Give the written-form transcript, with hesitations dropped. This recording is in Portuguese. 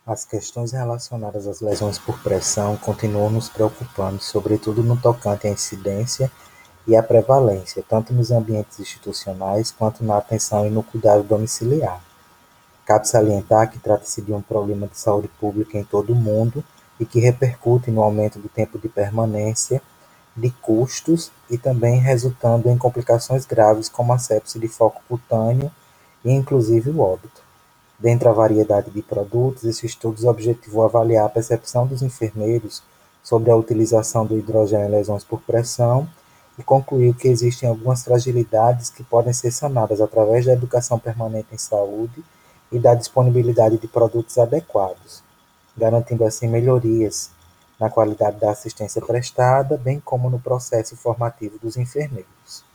As questões relacionadas às lesões por pressão continuam nos preocupando, sobretudo no tocante à incidência e à prevalência, tanto nos ambientes institucionais quanto na atenção e no cuidado domiciliar. Cabe salientar que trata-se de um problema de saúde pública em todo o mundo e que repercute no aumento do tempo de permanência, de custos e também resultando em complicações graves como a sepse de foco cutâneo e inclusive o óbito. Dentre a variedade de produtos, esse estudo objetivou avaliar a percepção dos enfermeiros sobre a utilização do hidrogênio em lesões por pressão e concluiu que existem algumas fragilidades que podem ser sanadas através da educação permanente em saúde e da disponibilidade de produtos adequados, garantindo assim melhorias na qualidade da assistência prestada, bem como no processo formativo dos enfermeiros.